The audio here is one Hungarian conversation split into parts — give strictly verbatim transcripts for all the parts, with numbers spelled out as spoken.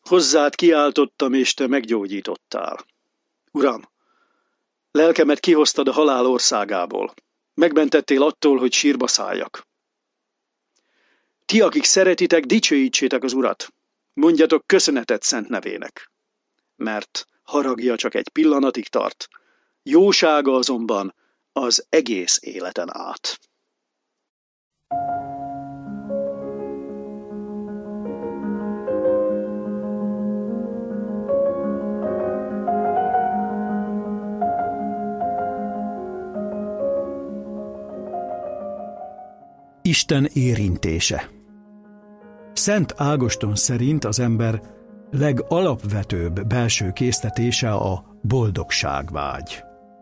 Hozzád kiáltottam, és te meggyógyítottál. Uram, lelkemet kihoztad a halál országából. Megmentettél attól, hogy sírba szálljak. Ti, akik szeretitek, dicsőítsétek az Urat. Mondjatok köszönetet szent nevének. Mert haragja csak egy pillanatig tart, jósága azonban az egész életen át. Isten érintése. Szent Ágoston szerint az ember legalapvetőbb belső késztetése a boldogságvágy.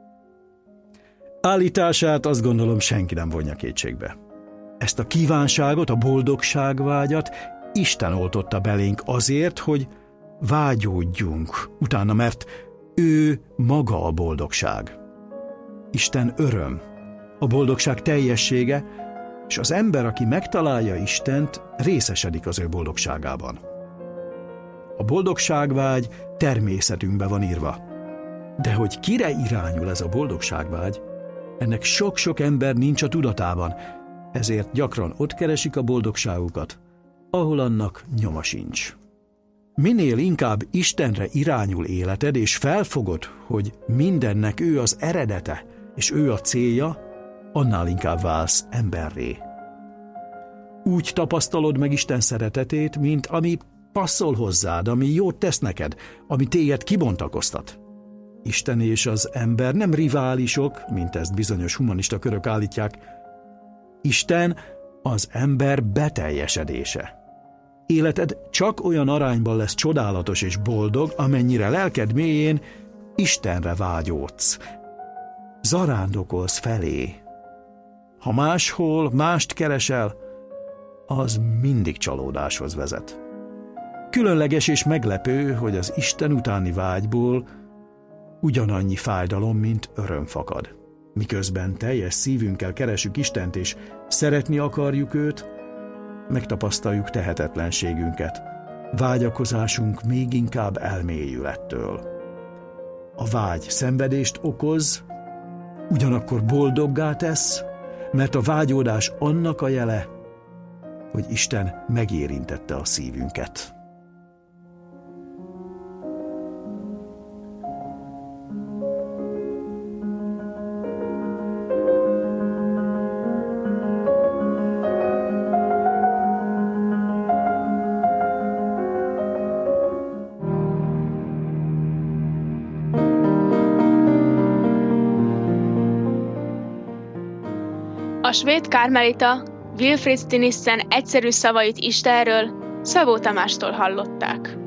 Állítását azt gondolom senki nem vonja kétségbe. Ezt a kívánságot, a boldogságvágyat Isten oltotta belénk azért, hogy vágyódjunk utána, mert ő maga a boldogság. Isten öröm, a boldogság teljessége, és az ember, aki megtalálja Istent, részesedik az ő boldogságában. A boldogságvágy természetünkbe van írva. De hogy kire irányul ez a boldogságvágy, ennek sok-sok ember nincs a tudatában, ezért gyakran ott keresik a boldogságukat, ahol annak nyoma sincs. Minél inkább Istenre irányul életed, és felfogod, hogy mindennek ő az eredete, és ő a célja, annál inkább válsz emberré. Úgy tapasztalod meg Isten szeretetét, mint ami passzol hozzád, ami jót tesz neked, ami téged kibontakoztat. Isten és az ember nem riválisok, mint ezt bizonyos humanista körök állítják. Isten az ember beteljesedése. Életed csak olyan arányban lesz csodálatos és boldog, amennyire lelked mélyén Istenre vágyódsz. Zarándokolsz felé. Ha máshol mást keresel, az mindig csalódáshoz vezet. Különleges és meglepő, hogy az Isten utáni vágyból ugyanannyi fájdalom, mint öröm fakad. Miközben teljes szívünkkel keresünk Istent, és szeretni akarjuk őt, megtapasztaljuk tehetetlenségünket. Vágyakozásunk még inkább elmélyül ettől. A vágy szenvedést okoz, ugyanakkor boldoggá tesz, mert a vágyódás annak a jele, hogy Isten megérintette a szívünket. A svéd kármelita Wilfrid Stinissen egyszerű szavait Istenről Szabó Tamástól hallották.